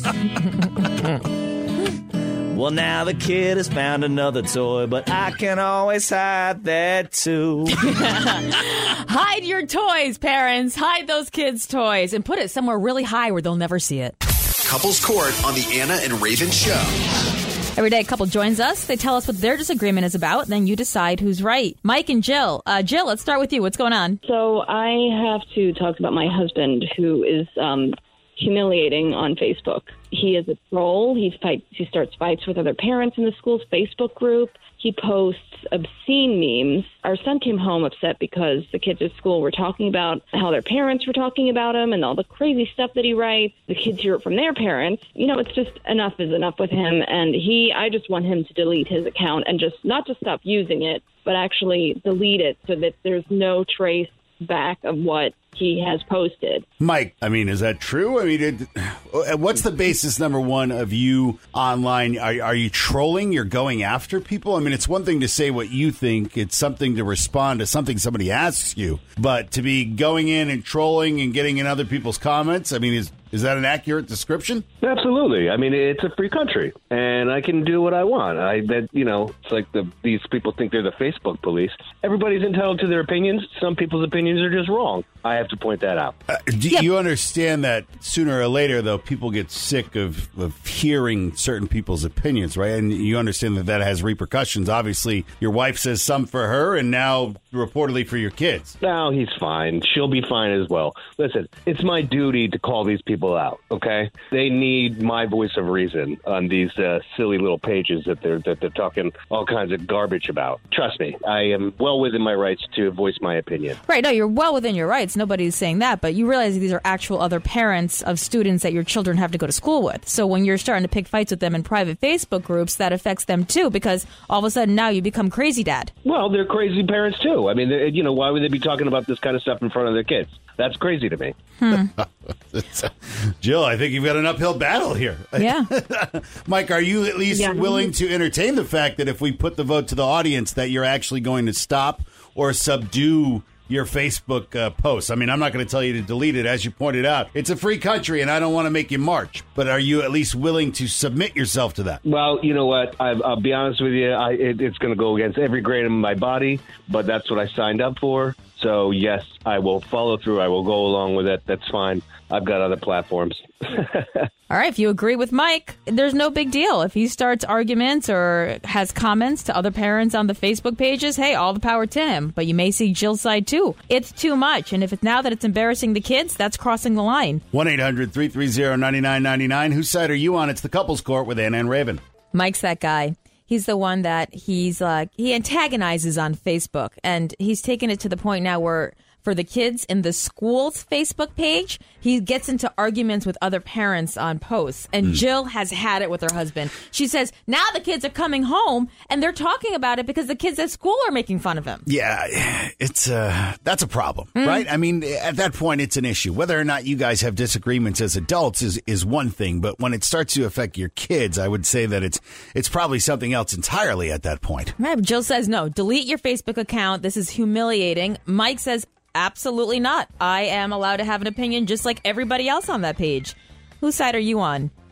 Well, now the kid has found another toy, but I can always hide that too. Hide your toys, parents. Hide those kids' toys and put it somewhere really high where they'll never see it. Couples Court on the Anna and Raven Show. Every day a couple joins us. They tell us what their disagreement is about. Then you decide who's right. Mike and Jill. Uh, Jill, let's start with you. What's going on? So I have to talk about my husband, who is um, humiliating on Facebook. He is a troll. He fight, he starts fights with other parents in the school's Facebook group. He posts obscene memes. Our son came home upset because the kids at school were talking about how their parents were talking about him and all the crazy stuff that he writes. The kids hear it from their parents. You know, it's just enough is enough with him. And he, I just want him to delete his account and just not just stop using it, but actually delete it so that there's no trace back of what he has posted. Mike, I mean, is that true? I mean, it, what's the basis, number one, of you online? Are, are you trolling? You're going after people? I mean, it's one thing to say what you think. It's something to respond to something somebody asks you. But to be going in and trolling and getting in other people's comments, I mean, is is that an accurate description? Absolutely. I mean, it's a free country, and I can do what I want. I bet, you know, it's like the, these people think they're the Facebook police. Everybody's entitled to their opinions. Some people's opinions are just wrong. I have to point that out. Uh, do yep. you understand that sooner or later, though, people get sick of, of hearing certain people's opinions, right? And you understand that that has repercussions. Obviously, your wife says some for her, and now reportedly for your kids. No, he's fine. She'll be fine as well. Listen, it's my duty to call these people out, okay? They need my voice of reason on these uh, silly little pages that they're that they're talking all kinds of garbage about. Trust me, I am well within my rights to voice my opinion. Right, no, you're well within your rights. Nobody's saying that, but you realize these are actual other parents of students that your children have to go to school with. So when you're starting to pick fights with them in private Facebook groups, that affects them too, because all of a sudden now you become crazy dad. Well, they're crazy parents too. I mean, you know, why would they be talking about this kind of stuff in front of their kids? That's crazy to me. Hmm. Jill, I think you've got an uphill battle here. Yeah. Mike, are you at least yeah. willing to entertain the fact that if we put the vote to the audience that you're actually going to stop or subdue your Facebook uh, posts? I mean, I'm not going to tell you to delete it. As you pointed out, it's a free country, and I don't want to make you march. But are you at least willing to submit yourself to that? Well, you know what? I, I'll be honest with you. I, it, it's going to go against every grain of my body, but that's what I signed up for. So, yes, I will follow through. I will go along with it. That's fine. I've got other platforms. All right. If you agree with Mike, there's no big deal. If he starts arguments or has comments to other parents on the Facebook pages, hey, all the power to him. But you may see Jill's side, too. It's too much. And if it's now that it's embarrassing the kids, that's crossing the line. one eight hundred three three zero nine nine nine nine. Whose side are you on? It's the Couples Court with Anna and Raven. Mike's that guy. He's the one that he's like, he antagonizes on Facebook. And he's taken it to the point now where for the kids in the school's Facebook page, he gets into arguments with other parents on posts. And mm. Jill has had it with her husband. She says, now the kids are coming home and they're talking about it because the kids at school are making fun of him. Yeah, it's uh, that's a problem, mm. right? I mean, at that point, it's an issue. Whether or not you guys have disagreements as adults is, is one thing. But when it starts to affect your kids, I would say that it's it's probably something else entirely at that point. Right, Jill says, no, delete your Facebook account. This is humiliating. Mike says, absolutely not. I am allowed to have an opinion just like everybody else on that page. Whose side are you on?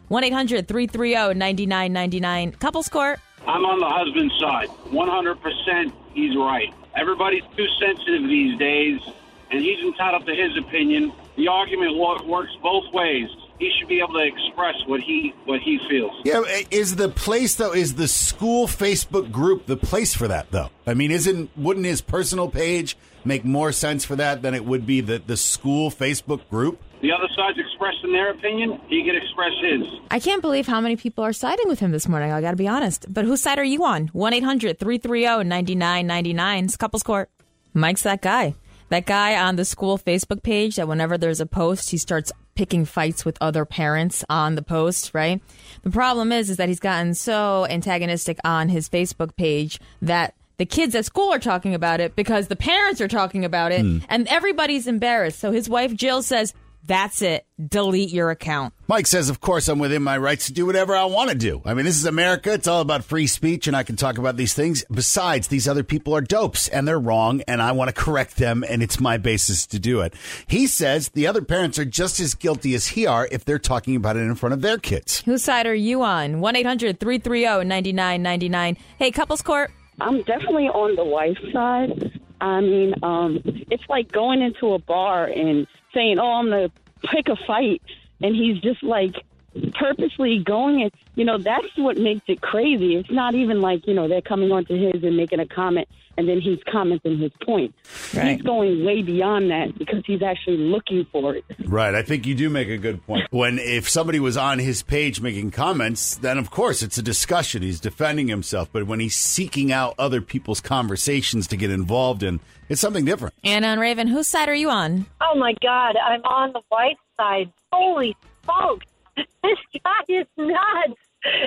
one eight hundred three three zero nine nine nine nine. Couples Court. I'm on the husband's side. one hundred percent he's right. Everybody's too sensitive these days, and he's entitled to his opinion. The argument wo- works both ways. He should be able to express what he what he feels. Yeah, is the place, though, is the school Facebook group the place for that, though? I mean, isn't wouldn't his personal page make more sense for that than it would be the, the school Facebook group? The other side's expressing their opinion. He can express his. I can't believe how many people are siding with him this morning. I got to be honest. But whose side are you on? one eight hundred three three zero nine nine nine nine. It's Couples Court. Mike's that guy. That guy on the school Facebook page that whenever there's a post, he starts picking fights with other parents on the post, right? The problem is, is that he's gotten so antagonistic on his Facebook page that the kids at school are talking about it because the parents are talking about it, mm. and everybody's embarrassed. So his wife, Jill, says, that's it. Delete your account. Mike says, of course, I'm within my rights to do whatever I want to do. I mean, this is America. It's all about free speech, and I can talk about these things. Besides, these other people are dopes, and they're wrong, and I want to correct them, and it's my basis to do it. He says the other parents are just as guilty as he are if they're talking about it in front of their kids. Whose side are you on? one eight hundred three three zero nine nine nine nine. Hey, Couples Court. I'm definitely on the wife's side. I mean, um, it's like going into a bar and saying, oh, I'm going to pick a fight. And he's just like purposely going it. You know, that's what makes it crazy. It's not even like, you know, they're coming onto his and making a comment and then he's commenting his point. Right. He's going way beyond that because he's actually looking for it. Right. I think you do make a good point. When if somebody was on his page making comments, then of course it's a discussion. He's defending himself. But when he's seeking out other people's conversations to get involved in, it's something different. Anna and Raven, whose side are you on? Oh, my God. I'm on the white side. Holy smokes. This guy is nuts.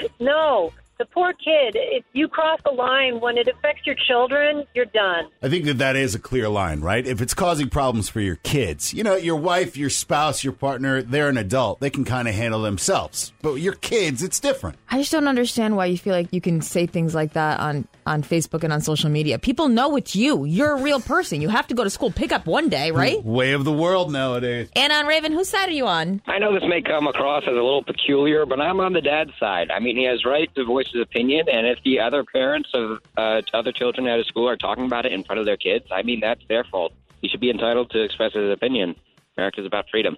No. The poor kid, if you cross the line, when it affects your children, you're done. I think that that is a clear line, right? If it's causing problems for your kids, you know, your wife, your spouse, your partner, they're an adult. They can kind of handle themselves. But your kids, it's different. I just don't understand why you feel like you can say things like that on, on Facebook and on social media. People know it's you. You're a real person. You have to go to school, pick up one day, right? Way of the world nowadays. And on Raven, whose side are you on? I know this may come across as a little peculiar, but I'm on the dad's side. I mean, he has right to voice his opinion, and if the other parents of uh, other children at his school are talking about it in front of their kids, I mean, that's their fault. He should be entitled to express his opinion. America's about freedom.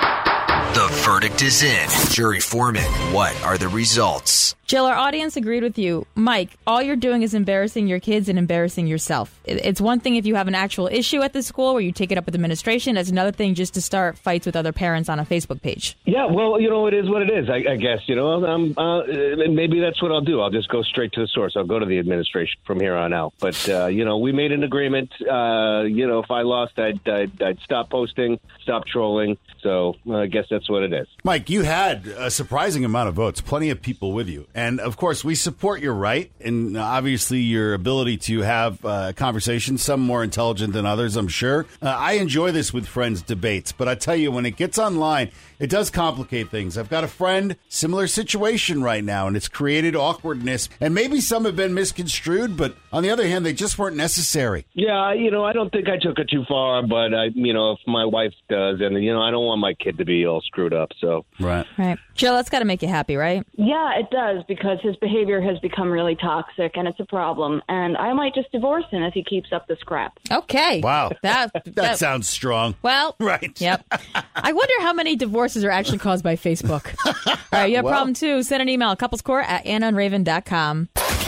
The verdict is in. Jury foreman, what are the results? Jill, our audience agreed with you. Mike, all you're doing is embarrassing your kids and embarrassing yourself. It's one thing if you have an actual issue at the school where you take it up with administration. It's another thing just to start fights with other parents on a Facebook page. Yeah, well, you know, it is what it is, I, I guess. You know, um, uh, maybe that's what I'll do. I'll just go straight to the source. I'll go to the administration from here on out. But, uh, you know, we made an agreement. Uh, you know, if I lost, I'd, I'd, I'd stop posting, stop trolling. So uh, I guess that's what it is. Mike, you had a surprising amount of votes, plenty of people with you. And, of course, we support your right and obviously your ability to have uh, conversations, some more intelligent than others, I'm sure. Uh, I enjoy this with friends debates, but I tell you, when it gets online, it does complicate things. I've got a friend, similar situation right now, and it's created awkwardness. And maybe some have been misconstrued, but on the other hand, they just weren't necessary. Yeah, you know, I don't think I took it too far, but, I, you know, if my wife does, and, you know, I don't want my kid to be all screwed up, so. Right. Right. Jill, that's got to make you happy, right? Yeah, it does, because his behavior has become really toxic, and it's a problem. And I might just divorce him if he keeps up this crap. Okay. Wow. That, that, that sounds strong. Well, right. Yep. I wonder how many divorces are actually caused by Facebook. All right, you have Well. a problem too. Send an email, couplescourt at anna and raven dot com.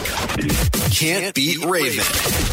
Can't beat Raven.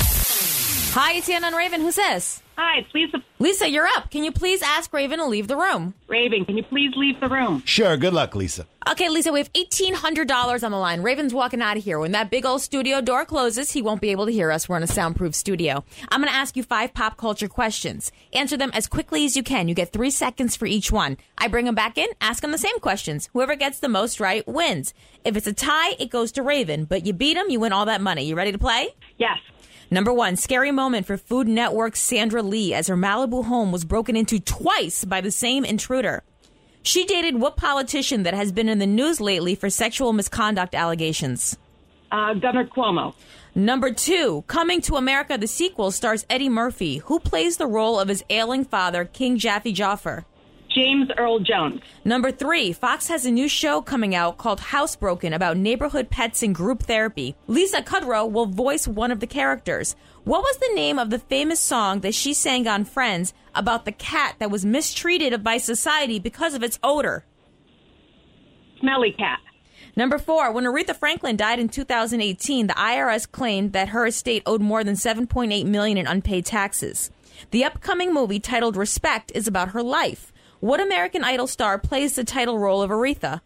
Hi, it's Anna and Raven. Who's this? Hi, it's Lisa. Lisa, you're up. Can you please ask Raven to leave the room? Raven, can you please leave the room? Sure. Good luck, Lisa. Okay, Lisa, we have eighteen hundred dollars on the line. Raven's walking out of here. When that big old studio door closes, he won't be able to hear us. We're in a soundproof studio. I'm going to ask you five pop culture questions. Answer them as quickly as you can. You get three seconds for each one. I bring them back in, ask them the same questions. Whoever gets the most right wins. If it's a tie, it goes to Raven. But you beat him, you win all that money. You ready to play? Yes. Number one, scary moment for Food Network's Sandra Lee as her Malibu home was broken into twice by the same intruder. She dated what politician that has been in the news lately for sexual misconduct allegations? Uh, Governor Cuomo. Number two, Coming to America, the sequel, stars Eddie Murphy. Who plays the role of his ailing father, King Jaffe Joffer? James Earl Jones. Number three, Fox has a new show coming out called Housebroken about neighborhood pets and group therapy. Lisa Kudrow will voice one of the characters. What was the name of the famous song that she sang on Friends about the cat that was mistreated by society because of its odor? Smelly Cat. Number four, when Aretha Franklin died in two thousand eighteen, the I R S claimed that her estate owed more than seven point eight million dollars in unpaid taxes. The upcoming movie titled Respect is about her life. What American Idol star plays the title role of Aretha?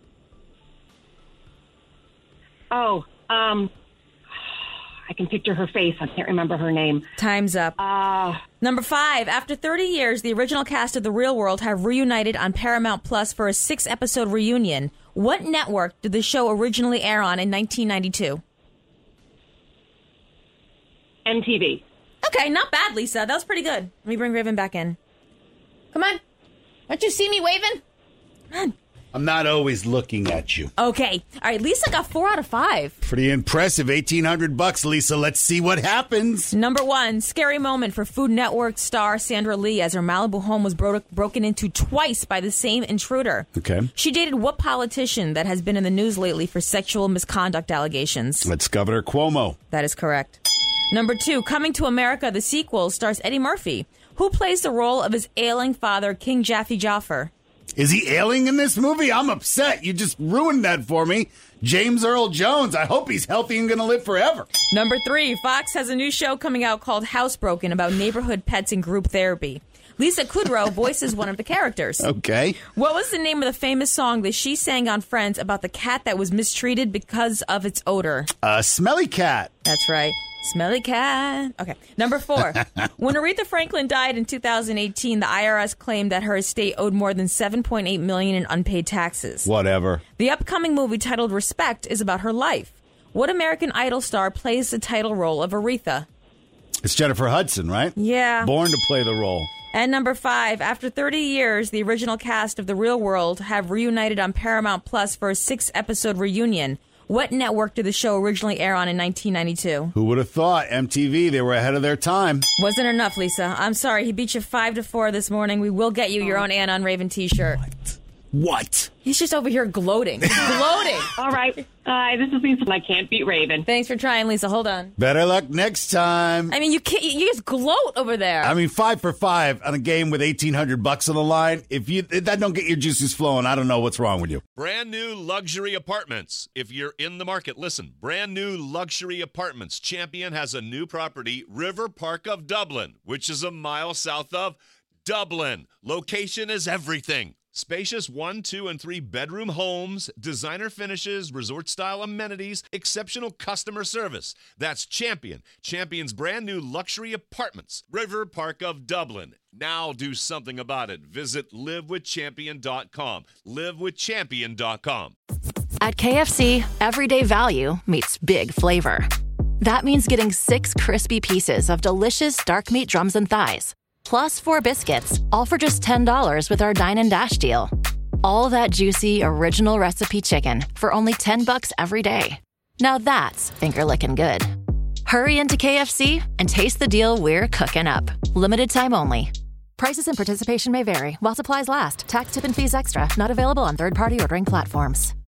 Oh, um, I can picture her face. I can't remember her name. Time's up. Uh, Number five, after thirty years, the original cast of The Real World have reunited on Paramount Plus for a six-episode reunion. What network did the show originally air on in nineteen ninety-two? M T V. Okay, not bad, Lisa. That was pretty good. Let me bring Raven back in. Come on. Don't you see me waving? Come on. I'm not always looking at you. Okay. All right, Lisa got four out of five. Pretty impressive. eighteen hundred bucks, Lisa. Let's see what happens. Number one, scary moment for Food Network star Sandra Lee as her Malibu home was bro- broken into twice by the same intruder. Okay. She dated what politician that has been in the news lately for sexual misconduct allegations? That's Governor Cuomo. That is correct. Number two, Coming to America, the sequel, stars Eddie Murphy. Who plays the role of his ailing father, King Jaffe Joffer? Is he ailing in this movie? I'm upset. You just ruined that for me. James Earl Jones. I hope he's healthy and going to live forever. Number three, Fox has a new show coming out called Housebroken about neighborhood pets and group therapy. Lisa Kudrow voices one of the characters. Okay. What was the name of the famous song that she sang on Friends about the cat that was mistreated because of its odor? Uh, Smelly Cat. That's right. Smelly cat. Okay. Number four. When Aretha Franklin died in two thousand eighteen, the I R S claimed that her estate owed more than seven point eight million dollars in unpaid taxes. Whatever. The upcoming movie titled Respect is about her life. What American Idol star plays the title role of Aretha? It's Jennifer Hudson, right? Yeah. Born to play the role. And number five, after thirty years, the original cast of The Real World have reunited on Paramount Plus for a six-episode reunion. What network did the show originally air on in nineteen ninety-two? Who would have thought? M T V, they were ahead of their time. Wasn't enough, Lisa. I'm sorry. He beat you five to four this morning. We will get you your own Anna on Raven t-shirt. What? What? He's just over here gloating. He's gloating. All right. Hi, this is Lisa. I can't beat Raven. Thanks for trying, Lisa. Hold on. Better luck next time. I mean, you can't, you just gloat over there. I mean, five for five on a game with eighteen hundred bucks on the line. If you that don't get your juices flowing, I don't know what's wrong with you. Brand new luxury apartments. If you're in the market, listen. Brand new luxury apartments. Champion has a new property, River Park of Dublin, which is a mile south of Dublin. Location is everything. Spacious one, two, and three bedroom homes, designer finishes, resort-style amenities, exceptional customer service. That's Champion. Champion's brand new luxury apartments. River Park of Dublin. Now do something about it. Visit live with champion dot com. live with champion dot com. At K F C, everyday value meets big flavor. That means getting six crispy pieces of delicious dark meat drums and thighs, plus four biscuits, all for just ten dollars with our Dine and Dash deal. All that juicy, original recipe chicken for only ten bucks every day. Now that's finger-licking good. Hurry into K F C and taste the deal we're cooking up. Limited time only. Prices and participation may vary while supplies last. Tax, tip, and fees extra. Not available on third-party ordering platforms.